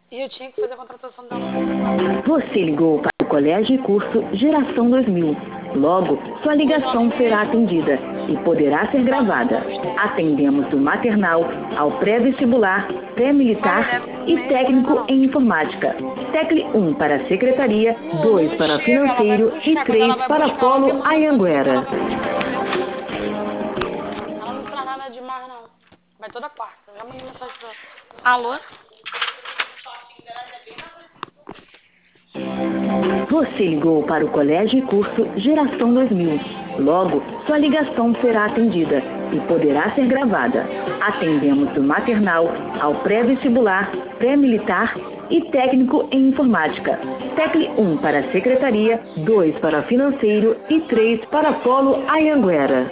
E eu tinha que fazer a contratação dela no celular. Você ligou para o Colégio e Curso Geração 2000. Logo, sua O nome ligação será mesmo? atendida e poderá ser gravada. Atendemos do maternal ao pré-vestibular, Olha, pré-militar deve e mesmo ainda técnico não. em informática. Tecle 1 para a secretaria, Não, 2 não para chega. Ela vai financeiro e buscar. Quando ela 3 vai para buscar, ela me polo manda pra dizer que ela Anhanguera. vai buscar, entendeu? Ela não traz nada demais, não. Vai toda quarta. Já mandei mensagem pra ela. Alô? Você ligou para o Colégio e Curso Geração 2000. Logo, sua ligação será atendida e poderá ser gravada. Atendemos do maternal ao pré-vestibular, pré-militar e técnico em informática. Tecle 1 para a secretaria, 2 para financeiro e 3 para polo Anhanguera.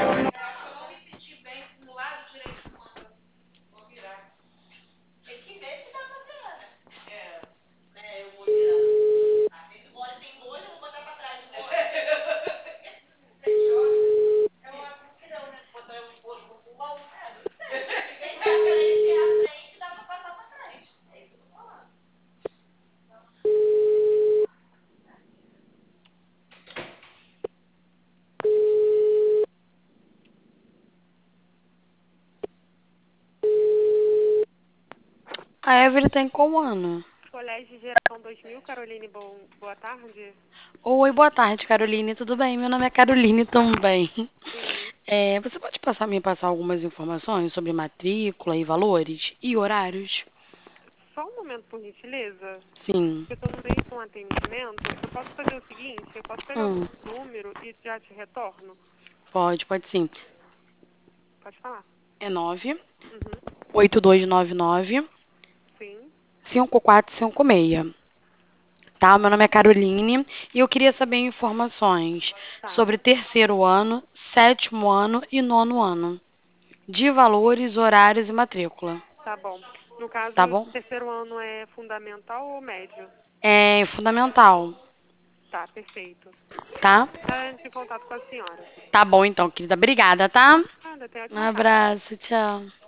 A Evelyn tem qual ano? Colégio Geração 2000, Caroline, boa tarde. Oi, boa tarde, Caroline. Tudo bem? Meu nome é Caroline também. Sim. Você pode me passar algumas informações sobre matrícula e valores e horários? Só um momento, por gentileza. Sim. Eu estou no meio de um atendimento. Eu posso fazer o seguinte, eu posso pegar o Hum, número e já te retorno? pode sim. Pode falar. É 9 Uhum. 8299 Sim. 5456. Tá? Meu nome é Caroline e eu queria saber informações Tá. sobre terceiro ano, sétimo ano e nono ano, de valores, horários e matrícula. Tá bom. No caso, Tá o bom? terceiro ano é fundamental ou médio? É fundamental, Tá, perfeito. tá? Já entro em contato com a senhora. Tá bom então, querida. Obrigada, tá? Nada, tenha Um ótima tarde. abraço, tchau.